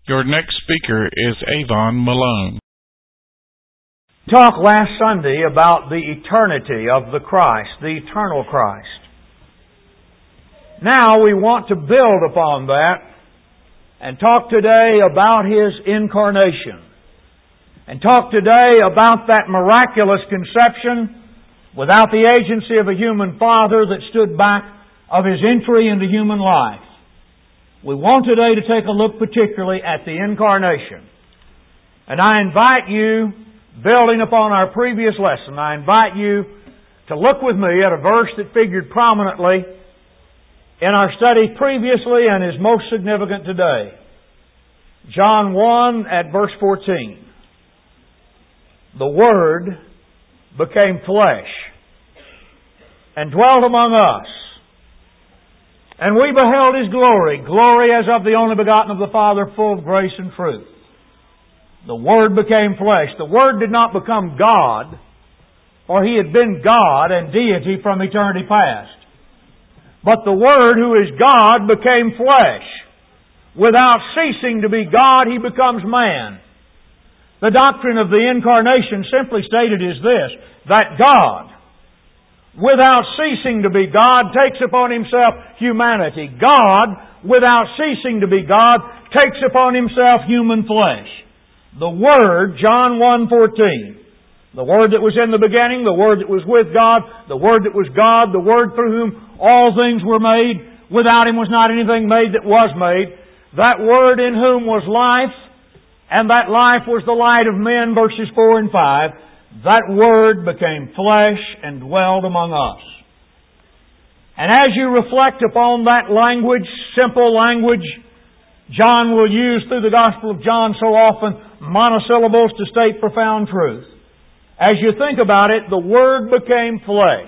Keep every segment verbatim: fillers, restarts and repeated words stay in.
Your next speaker is Avon Malone. Talked last Sunday about the eternity of the Christ, the eternal Christ. Now we want to build upon that and talk today about His incarnation. And talk today about that miraculous conception without the agency of a human father that stood back of His entry into human life. We want today to take a look particularly at the incarnation. And I invite you, building upon our previous lesson, I invite you to look with me at a verse that figured prominently in our study previously and is most significant today. John one at verse fourteen. The Word became flesh and dwelt among us. And we beheld His glory, glory as of the only begotten of the Father, full of grace and truth. The Word became flesh. The Word did not become God, for He had been God and deity from eternity past. But the Word, who is God, became flesh. Without ceasing to be God, He becomes man. The doctrine of the incarnation simply stated is this, that God, without ceasing to be God, takes upon Himself humanity. God, without ceasing to be God, takes upon Himself human flesh. The Word, John one fourteen. The Word that was in the beginning, the Word that was with God, the Word that was God, the Word through whom all things were made. Without Him was not anything made that was made. That Word in whom was life, and that life was the light of men, verses four and five. That Word became flesh and dwelled among us. And as you reflect upon that language, simple language, John will use through the Gospel of John so often monosyllables to state profound truth. As you think about it, the Word became flesh.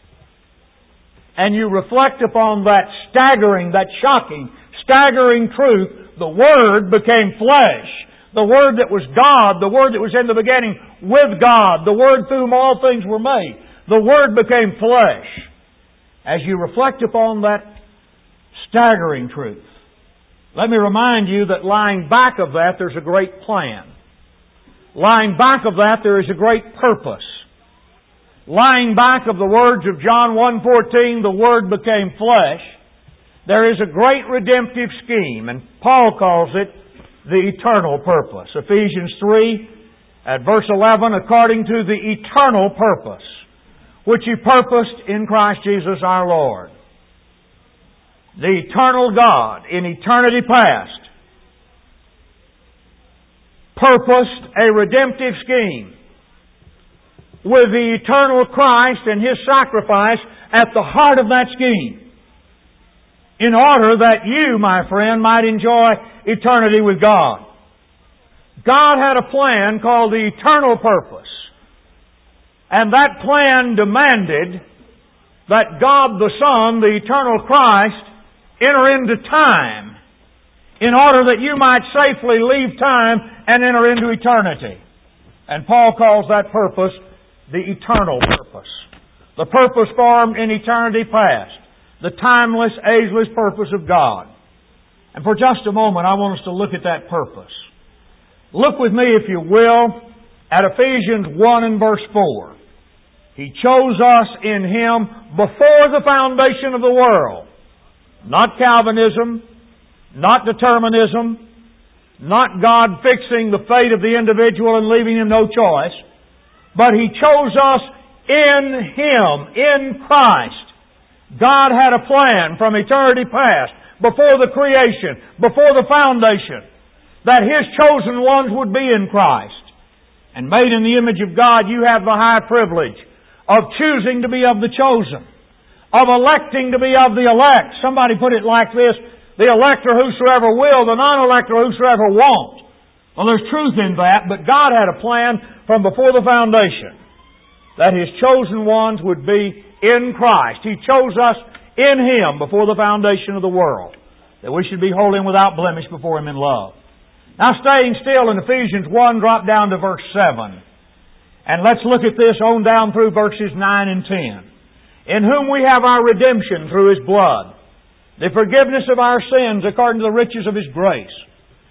And you reflect upon that staggering, that shocking, staggering truth, the Word became flesh. The Word that was God, the Word that was in the beginning with God, the Word through whom all things were made. The Word became flesh. As you reflect upon that staggering truth, let me remind you that lying back of that, there's a great plan. Lying back of that, there is a great purpose. Lying back of the words of John one fourteen, the Word became flesh, there is a great redemptive scheme, and Paul calls it the eternal purpose. Ephesians three, at verse eleven, according to the eternal purpose, which He purposed in Christ Jesus our Lord. The eternal God, in eternity past, purposed a redemptive scheme with the eternal Christ and His sacrifice at the heart of that scheme, in order that you, my friend, might enjoy eternity with God. God had a plan called the eternal purpose. And that plan demanded that God the Son, the eternal Christ, enter into time in order that you might safely leave time and enter into eternity. And Paul calls that purpose the eternal purpose. The purpose formed in eternity past. The timeless, ageless purpose of God. And for just a moment, I want us to look at that purpose. Look with me, if you will, at Ephesians one and verse four. He chose us in Him before the foundation of the world. Not Calvinism, not determinism, not God fixing the fate of the individual and leaving him no choice, but He chose us in Him, in Christ. God had a plan from eternity past, before the creation, before the foundation, that His chosen ones would be in Christ. And made in the image of God, you have the high privilege of choosing to be of the chosen, of electing to be of the elect. Somebody put it like this, the elect are whosoever will, the non-elect are whosoever won't. Well, there's truth in that, but God had a plan from before the foundation that His chosen ones would be in Christ. He chose us in Him before the foundation of the world, that we should be holy and without blemish before Him in love. Now, staying still in Ephesians one, drop down to verse seven. And let's look at this on down through verses nine and ten. In whom we have our redemption through His blood, the forgiveness of our sins according to the riches of His grace,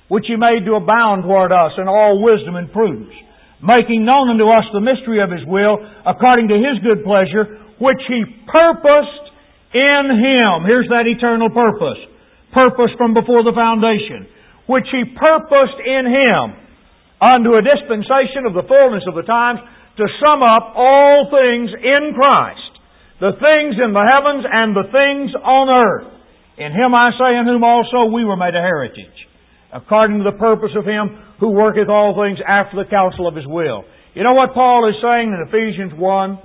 which He made to abound toward us in all wisdom and prudence, making known unto us the mystery of His will, according to His good pleasure, which He purposed in Him. Here's that eternal purpose. Purpose from before the foundation. Which He purposed in Him unto a dispensation of the fullness of the times, to sum up all things in Christ, the things in the heavens and the things on earth. In Him I say, in whom also we were made a heritage, according to the purpose of Him who worketh all things after the counsel of His will. You know what Paul is saying in Ephesians one?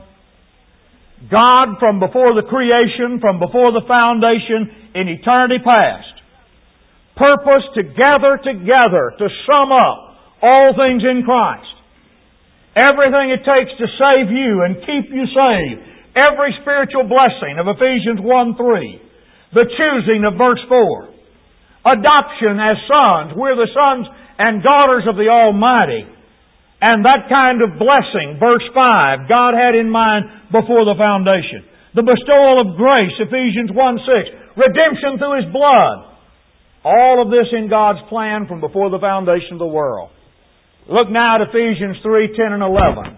God, from before the creation, from before the foundation, in eternity past, purposed to gather together, to sum up all things in Christ. Everything it takes to save you and keep you saved. Every spiritual blessing of Ephesians one three. The choosing of verse four. Adoption as sons. We're the sons and daughters of the Almighty. And that kind of blessing, verse five, God had in mind before the foundation. The bestowal of grace, Ephesians one six. Redemption through His blood. All of this in God's plan from before the foundation of the world. Look now at Ephesians three ten and eleven.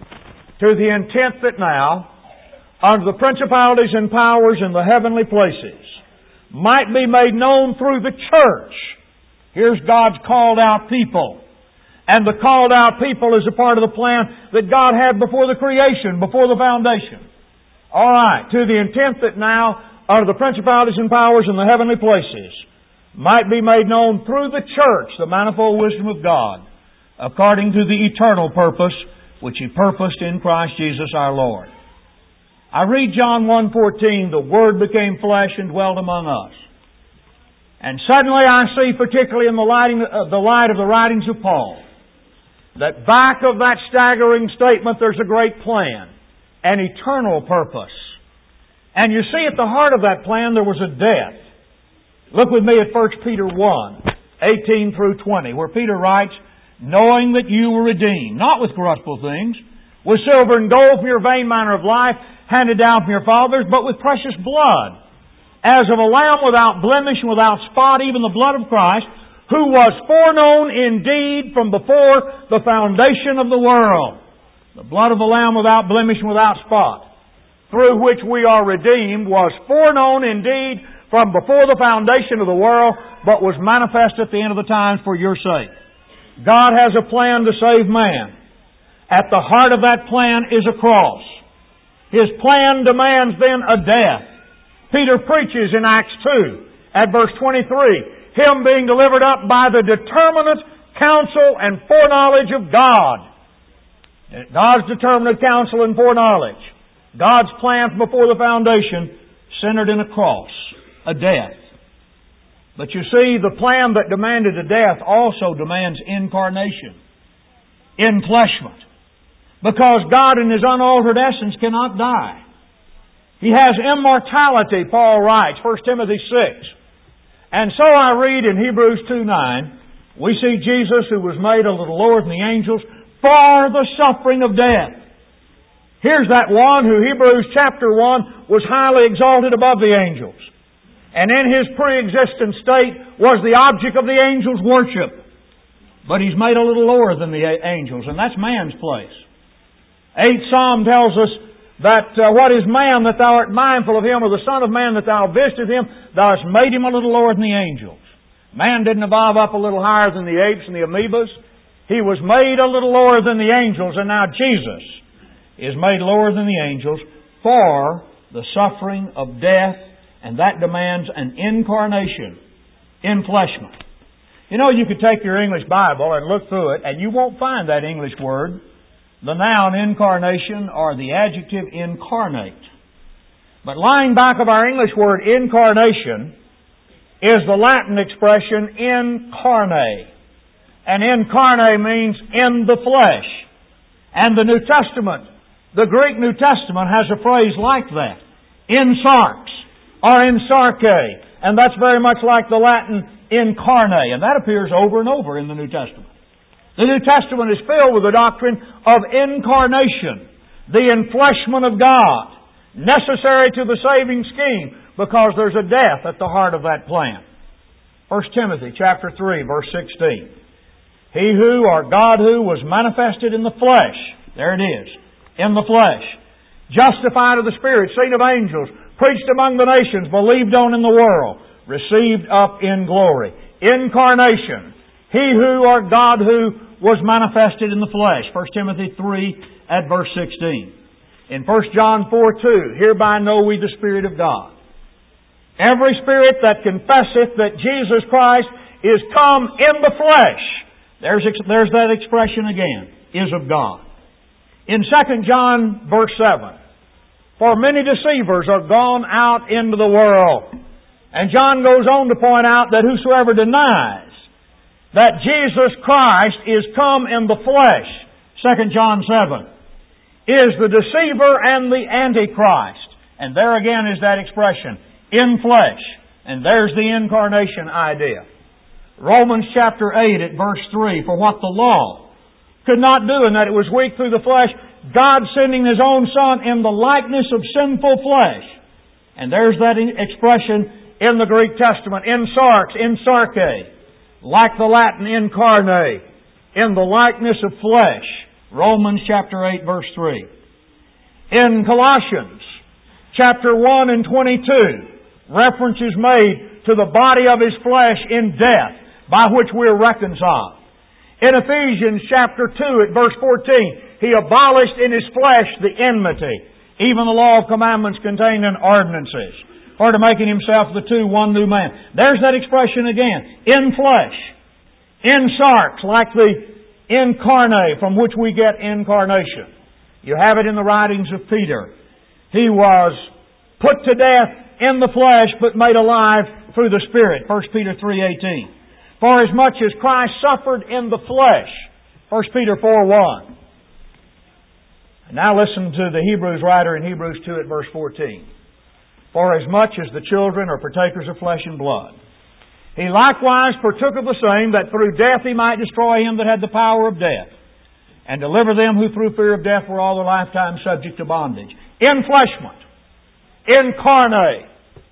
To the intent that now, unto the principalities and powers in the heavenly places, might be made known through the church. Here's God's called out people. And the called out people is a part of the plan that God had before the creation, before the foundation. All right. To the intent that now, unto the principalities and powers in the heavenly places, might be made known through the church the manifold wisdom of God, according to the eternal purpose which He purposed in Christ Jesus our Lord. I read John one fourteen, the Word became flesh and dwelt among us. And suddenly I see, particularly in the, lighting, uh, the light of the writings of Paul, that back of that staggering statement there's a great plan, an eternal purpose. And you see at the heart of that plan there was a death. Look with me at First Peter one, eighteen through twenty, where Peter writes, knowing that you were redeemed, not with corruptible things, with silver and gold from your vain manner of life, handed down from your fathers, but with precious blood, as of a lamb without blemish and without spot, even the blood of Christ, who was foreknown indeed from before the foundation of the world. The blood of a lamb without blemish and without spot, through which we are redeemed, was foreknown indeed from before the foundation of the world, but was manifest at the end of the times for your sake. God has a plan to save man. At the heart of that plan is a cross. His plan demands then a death. Peter preaches in Acts two at verse twenty-three, Him being delivered up by the determinate counsel and foreknowledge of God. God's determinate counsel and foreknowledge. God's plan from before the foundation centered in a cross, a death. But you see, the plan that demanded a death also demands incarnation, enfleshment. Because God in His unaltered essence cannot die. He has immortality, Paul writes, First Timothy six. And so I read in Hebrews two nine, we see Jesus who was made a little lower than the angels for the suffering of death. Here's that one who, Hebrews chapter one, was highly exalted above the angels. And in His pre-existent state was the object of the angels' worship. But He's made a little lower than the angels, and that's man's place. Eighth Psalm tells us that uh, what is man that thou art mindful of him, or the Son of Man that thou visitest him, thou hast made him a little lower than the angels. Man didn't evolve up a little higher than the apes and the amoebas. He was made a little lower than the angels, and now Jesus is made lower than the angels for the suffering of death, and that demands an incarnation, enfleshment. You know, you could take your English Bible and look through it, and you won't find that English word, the noun incarnation or the adjective incarnate. But lying back of our English word incarnation is the Latin expression incarne. And incarne means in the flesh. And the New Testament, the Greek New Testament has a phrase like that. In sarx or in sarke. And that's very much like the Latin incarne. And that appears over and over in the New Testament. The New Testament is filled with the doctrine of incarnation, the enfleshment of God, necessary to the saving scheme, because there's a death at the heart of that plan. First Timothy chapter three, verse sixteen. He who, or God who, was manifested in the flesh, there it is, in the flesh, justified of the Spirit, seen of angels, preached among the nations, believed on in the world, received up in glory. Incarnation. He who, or God who, was manifested in the flesh. First Timothy three at verse sixteen. In First John four two, hereby know we the Spirit of God. Every spirit that confesseth that Jesus Christ is come in the flesh, there's, there's that expression again, is of God. In Second John verse seven, for many deceivers are gone out into the world. And John goes on to point out that whosoever denies that Jesus Christ is come in the flesh, Second John seven, is the deceiver and the antichrist. And there again is that expression, in flesh. And there's the incarnation idea. Romans chapter eight at verse three, for what the law could not do in that it was weak through the flesh, God sending His own Son in the likeness of sinful flesh. And there's that expression in the Greek Testament, in sarx, in sarke, like the Latin incarnate, in the likeness of flesh. Romans chapter eight verse three. In Colossians chapter one and twenty-two, reference is made to the body of His flesh in death, by which we are reconciled. In Ephesians chapter two at verse fourteen, He abolished in His flesh the enmity, even the law of commandments contained in ordinances, for to making Himself the two one new man. There's that expression again, in flesh, in sarx, like the incarnate from which we get incarnation. You have it in the writings of Peter. He was put to death in the flesh, but made alive through the Spirit. First Peter three eighteen. For as much as Christ suffered in the flesh. First Peter four one. And now listen to the Hebrews writer in Hebrews two at verse fourteen. For as much as the children are partakers of flesh and blood, He likewise partook of the same, that through death He might destroy him that had the power of death, and deliver them who through fear of death were all their lifetime subject to bondage. Enfleshment. Incarnate.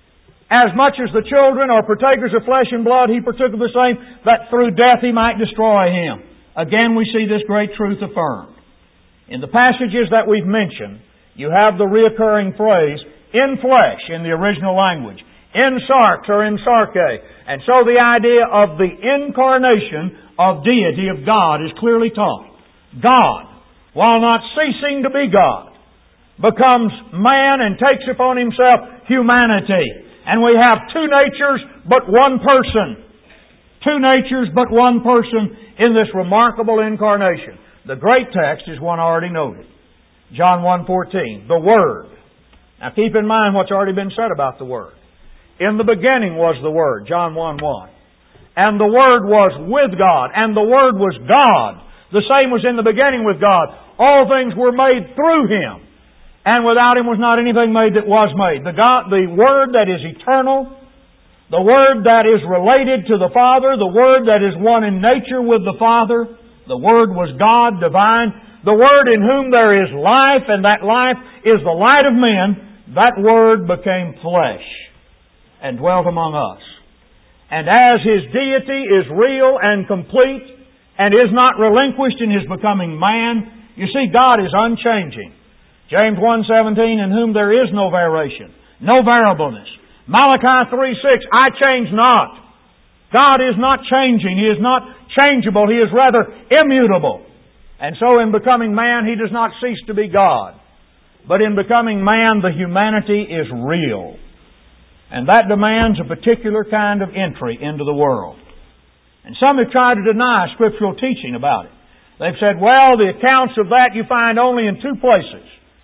As much as the children are partakers of flesh and blood, He partook of the same, that through death He might destroy him. Again we see this great truth affirmed. In the passages that we've mentioned, you have the reoccurring phrase, in flesh, in the original language. In sarx or in sarke. And so the idea of the incarnation of deity of God is clearly taught. God, while not ceasing to be God, becomes man and takes upon Himself humanity. And we have two natures, but one person. Two natures, but one person in this remarkable incarnation. The great text is one already noted. John one fourteen, the Word. Now keep in mind what's already been said about the Word. In the beginning was the Word, John one one. And the Word was with God, and the Word was God. The same was in the beginning with God. All things were made through Him, and without Him was not anything made that was made. The God, the Word that is eternal, the Word that is related to the Father, the Word that is one in nature with the Father, the Word was God, divine, the Word in whom there is life, and that life is the light of men. That Word became flesh and dwelt among us. And as His deity is real and complete and is not relinquished in His becoming man, you see, God is unchanging. James one seventeen, in whom there is no variation, no variableness. Malachi three six, I change not. God is not changing. He is not changeable. He is rather immutable. And so in becoming man, He does not cease to be God. But in becoming man, the humanity is real. And that demands a particular kind of entry into the world. And some have tried to deny scriptural teaching about it. They've said, well, the accounts of that you find only in two places.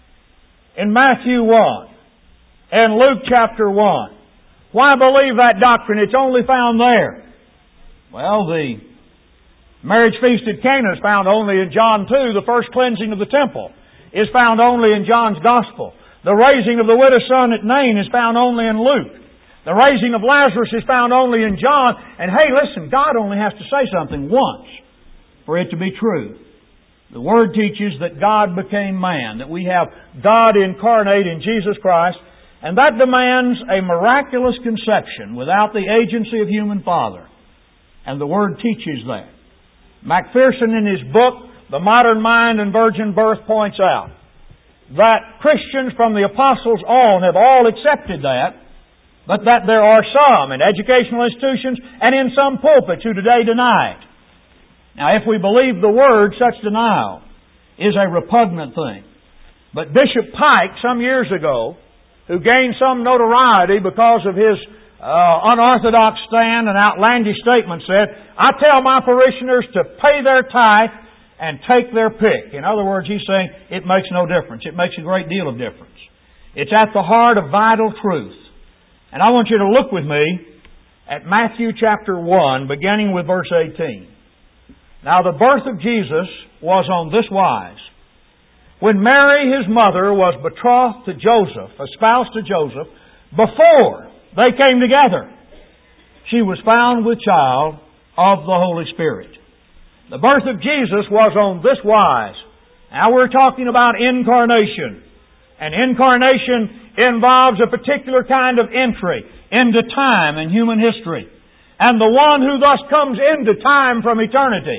In Matthew one and Luke chapter one. Why believe that doctrine? It's only found there. Well, the marriage feast at Cana is found only in John two. The first cleansing of the temple is found only in John's Gospel. The raising of the widow's son at Nain is found only in Luke. The raising of Lazarus is found only in John. And hey, listen, God only has to say something once for it to be true. The Word teaches that God became man, that we have God incarnate in Jesus Christ, And that demands a miraculous conception without the agency of human father. And the Word teaches that. Macpherson in his book, The Modern Mind and Virgin Birth, points out that Christians from the Apostles on have all accepted that, but that there are some in educational institutions and in some pulpits who today deny it. Now, if we believe the Word, such denial is a repugnant thing. But Bishop Pike, some years ago, who gained some notoriety because of his uh, unorthodox stand and outlandish statement, said, "I tell my parishioners to pay their tithe and take their pick." In other words, he's saying it makes no difference. It makes a great deal of difference. It's at the heart of vital truth. And I want you to look with me at Matthew chapter one, beginning with verse eighteen. Now the birth of Jesus was on this wise. When Mary, his mother, was betrothed to Joseph, espoused to Joseph, before they came together, she was found with child of the Holy Spirit. The birth of Jesus was on this wise. Now we're talking about incarnation. And incarnation involves a particular kind of entry into time and human history. And the one who thus comes into time from eternity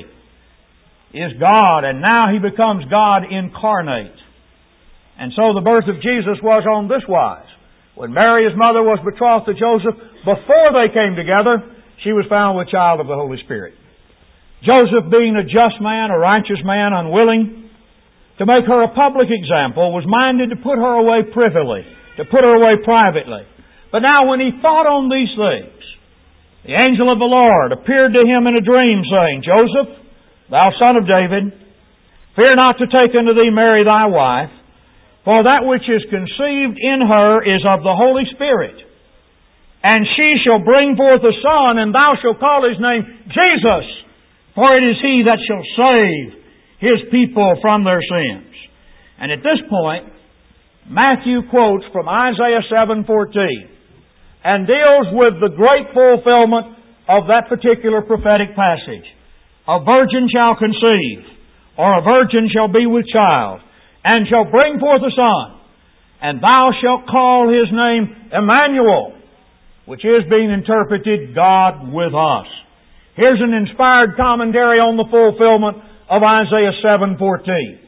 is God, and now He becomes God incarnate. And so the birth of Jesus was on this wise. When Mary, his mother, was betrothed to Joseph, before they came together, she was found with child of the Holy Spirit. Joseph, being a just man, a righteous man, unwilling to make her a public example, was minded to put her away privily, to put her away privately. But now when he thought on these things, the angel of the Lord appeared to him in a dream, saying, "Joseph, thou son of David, fear not to take unto thee Mary thy wife, for that which is conceived in her is of the Holy Spirit. And she shall bring forth a son, and thou shalt call his name Jesus, for it is he that shall save his people from their sins." And at this point, Matthew quotes from Isaiah seven fourteen and deals with the great fulfillment of that particular prophetic passage. "A virgin shall conceive, or a virgin shall be with child, and shall bring forth a son, and thou shalt call his name Emmanuel," which is being interpreted, God with us. Here's an inspired commentary on the fulfillment of Isaiah seven fourteen.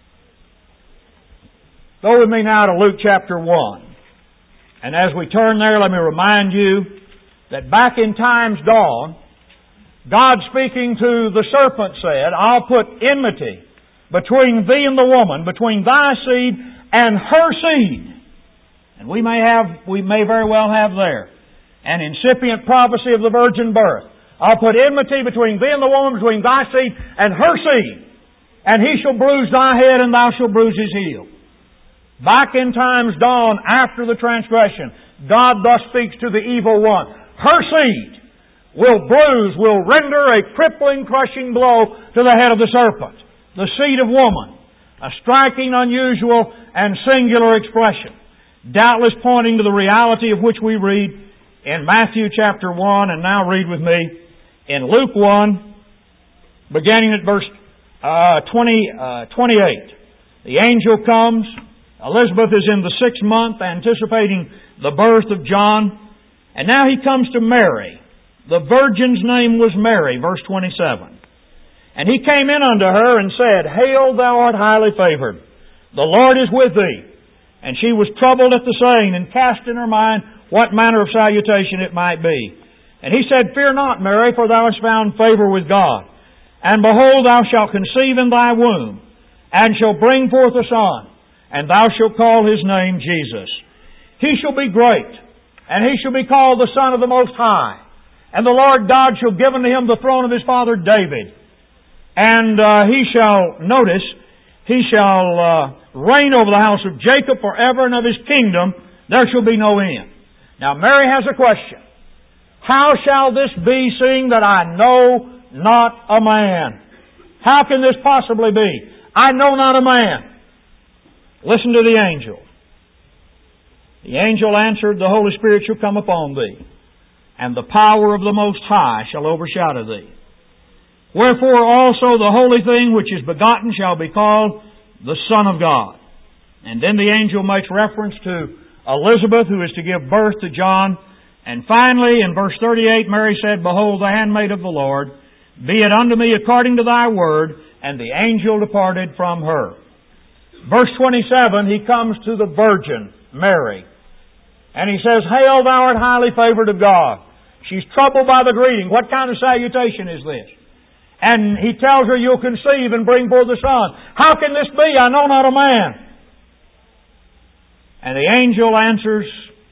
Go with me now to Luke chapter one. And as we turn there, let me remind you that back in time's dawn, God speaking to the serpent said, "I'll put enmity between thee and the woman, between thy seed and her seed." And we may have, we may very well have there an incipient prophecy of the virgin birth. "I'll put enmity between thee and the woman, between thy seed and her seed. And he shall bruise thy head, and thou shalt bruise his heel." Back in time's dawn, after the transgression, God thus speaks to the evil one. Her seed will bruise, will render a crippling, crushing blow to the head of the serpent. The seed of woman. A striking, unusual, and singular expression. Doubtless pointing to the reality of which we read in Matthew chapter one, and now read with me in Luke one, beginning at verse uh, twenty, uh, twenty-eight. The angel comes. Elizabeth is in the sixth month, anticipating the birth of John. And now he comes to Mary. The virgin's name was Mary, verse twenty-seven. "And he came in unto her and said, Hail, thou art highly favored. The Lord is with thee. And she was troubled at the saying, and cast in her mind what manner of salutation it might be. And he said, Fear not, Mary, for thou hast found favor with God. And behold, thou shalt conceive in thy womb, and shall bring forth a son, and thou shalt call his name Jesus. He shall be great, and he shall be called the Son of the Most High. And the Lord God shall give unto him the throne of his father David. And uh, he shall, notice, he shall uh, reign over the house of Jacob forever, and of his kingdom there shall be no end." Now Mary has a question. "How shall this be, seeing that I know not a man?" How can this possibly be? I know not a man. Listen to the angel. The angel answered, "The Holy Spirit shall come upon thee, and the power of the Most High shall overshadow thee. Wherefore also the holy thing which is begotten shall be called the Son of God." And then the angel makes reference to Elizabeth, who is to give birth to John. And finally, in verse thirty-eight, Mary said, Behold, the handmaid of the Lord, be it unto me according to thy word. And the angel departed from her. Verse twenty-seven, he comes to the Virgin, Mary. And he says, Hail, thou art highly favored of God. She's troubled by the greeting. What kind of salutation is this? And he tells her, You'll conceive and bring forth a son. How can this be? I know not a man. And the angel answers,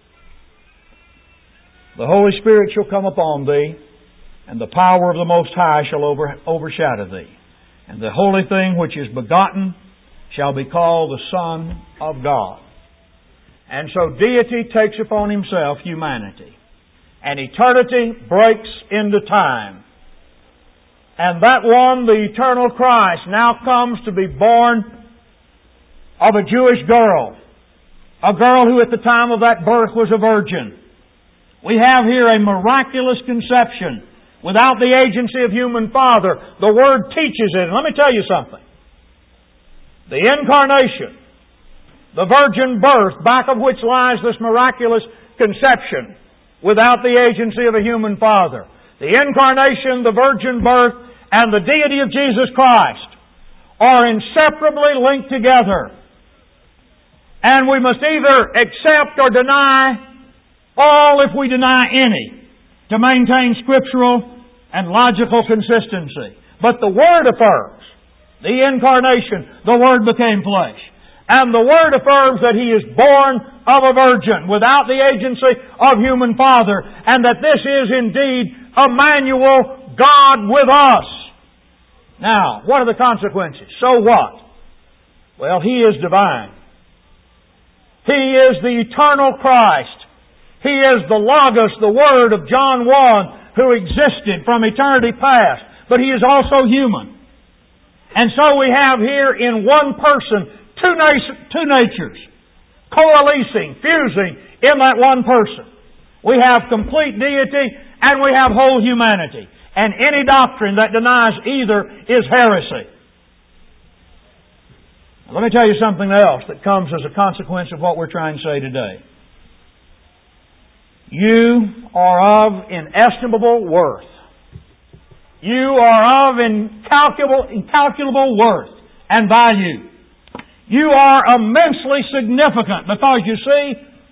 The Holy Spirit shall come upon thee, and the power of the Most High shall over, overshadow thee. And the holy thing which is begotten shall be called the Son of God. And so deity takes upon Himself humanity. And eternity breaks into time. And that one, the eternal Christ, now comes to be born of a Jewish girl. A girl who at the time of that birth was a virgin. We have here a miraculous conception without the agency of human father. The Word teaches it. And let me tell you something. The incarnation, the virgin birth, back of which lies this miraculous conception without the agency of a human father. The incarnation, the virgin birth, and the deity of Jesus Christ are inseparably linked together. And we must either accept or deny all if we deny any to maintain scriptural and logical consistency. But the Word affirms the incarnation, the Word became flesh. And the Word affirms that He is born of a virgin without the agency of human father, and that this is indeed Emmanuel, God with us. Now, what are the consequences? So what? Well, He is divine. He is the eternal Christ. He is the Logos, the Word of John one, who existed from eternity past. But He is also human. And so we have here in one person two, na- two natures coalescing, fusing in that one person. We have complete deity and we have whole humanity. And any doctrine that denies either is heresy. Now, let me tell you something else that comes as a consequence of what we're trying to say today. You are of inestimable worth. You are of incalculable, incalculable worth and value. You are immensely significant because, you see,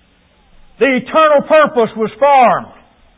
the eternal purpose was formed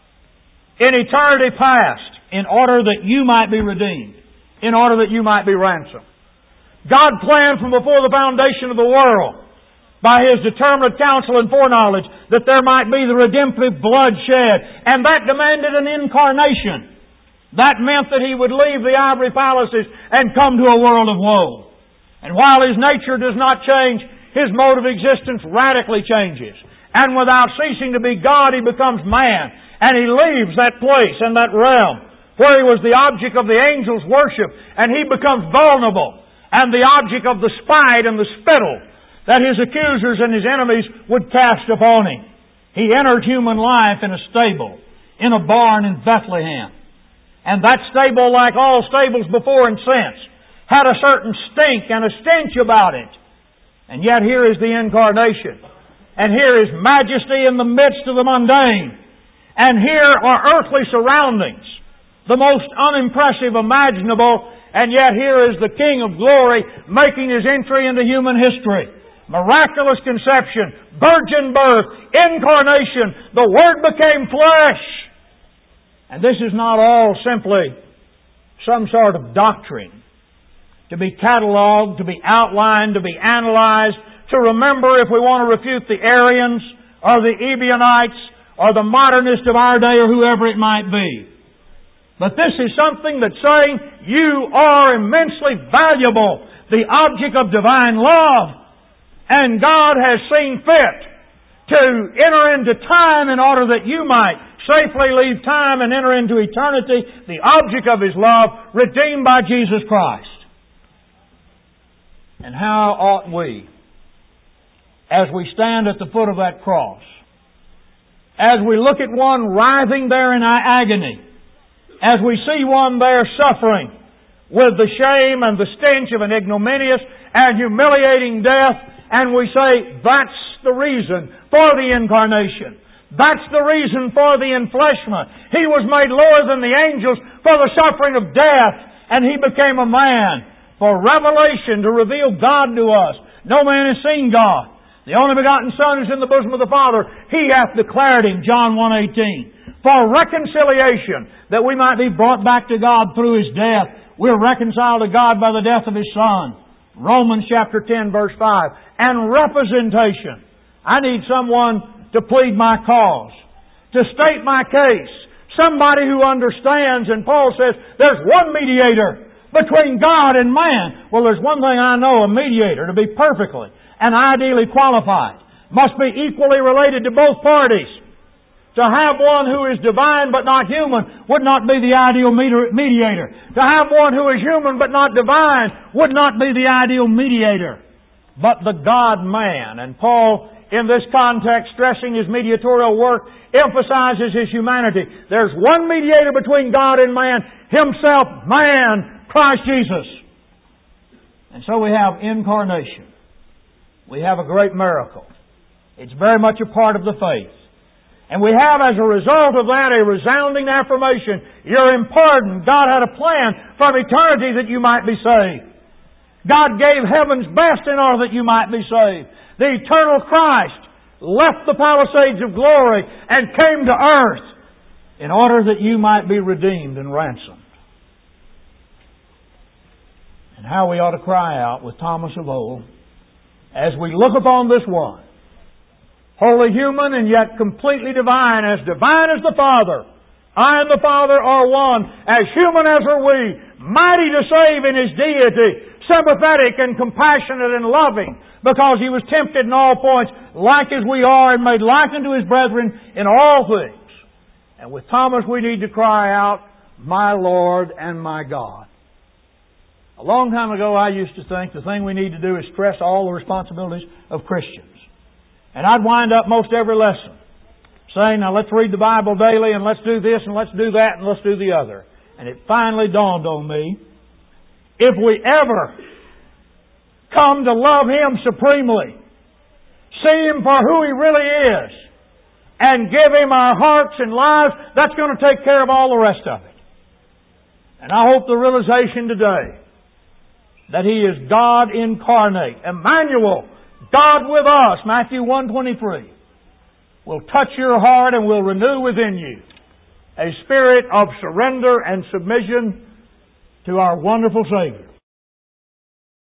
in eternity past in order that you might be redeemed, in order that you might be ransomed. God planned from before the foundation of the world, by His determinate counsel and foreknowledge, that there might be the redemptive blood shed. And that demanded an incarnation. That meant that He would leave the ivory palaces and come to a world of woe. And while His nature does not change, His mode of existence radically changes. And without ceasing to be God, He becomes man. And He leaves that place and that realm where He was the object of the angels' worship, and He becomes vulnerable and the object of the spite and the spittle that His accusers and His enemies would cast upon Him. He entered human life in a stable, in a barn in Bethlehem. And that stable, like all stables before and since, had a certain stink and a stench about it. And yet here is the incarnation. And here is majesty in the midst of the mundane. And here are earthly surroundings, the most unimpressive imaginable, and yet here is the King of glory making His entry into human history. Miraculous conception, virgin birth, incarnation, the Word became flesh. And this is not all simply some sort of doctrine to be catalogued, to be outlined, to be analyzed, to remember if we want to refute the Arians or the Ebionites or the modernists of our day or whoever it might be. But this is something that's saying you are immensely valuable, the object of divine love. And God has seen fit to enter into time in order that you might safely leave time and enter into eternity, the object of His love, redeemed by Jesus Christ. And how ought we, as we stand at the foot of that cross, as we look at one writhing there in agony, as we see one there suffering with the shame and the stench of an ignominious and humiliating death, and we say, that's the reason for the incarnation. That's the reason for the enfleshment. He was made lower than the angels for the suffering of death, and He became a man for revelation to reveal God to us. No man has seen God. The only begotten Son is in the bosom of the Father. He hath declared Him, John one eighteen. For reconciliation, that we might be brought back to God through His death. We're reconciled to God by the death of His Son. Romans chapter ten verse five. And representation. I need someone to plead my cause, to state my case. Somebody who understands, and Paul says, there's one mediator between God and man. Well, there's one thing I know, a mediator, to be perfectly and ideally qualified, must be equally related to both parties. To have one who is divine but not human would not be the ideal mediator. To have one who is human but not divine would not be the ideal mediator. But the God-man. And Paul, in this context, stressing His mediatorial work, emphasizes His humanity. There's one mediator between God and man, Himself, man, Christ Jesus. And so we have incarnation. We have a great miracle. It's very much a part of the faith. And we have, as a result of that, a resounding affirmation. You're important. God had a plan from eternity that you might be saved. God gave heaven's best in order that you might be saved. The eternal Christ left the palisades of glory and came to earth in order that you might be redeemed and ransomed. And how we ought to cry out with Thomas of old, as we look upon this one, wholly human and yet completely divine, as divine as the Father. I and the Father are one, as human as are we, mighty to save in His deity, sympathetic and compassionate and loving, because He was tempted in all points, like as we are, and made like unto His brethren in all things. And with Thomas we need to cry out, my Lord and my God. A long time ago I used to think the thing we need to do is stress all the responsibilities of Christians. And I'd wind up most every lesson saying, now let's read the Bible daily, and let's do this, and let's do that, and let's do the other. And it finally dawned on me, if we ever come to love Him supremely, see Him for who He really is, and give Him our hearts and lives, that's going to take care of all the rest of it. And I hope the realization today that He is God incarnate, Emmanuel, God with us, Matthew one twenty-three, will touch your heart and will renew within you a spirit of surrender and submission to our wonderful Savior.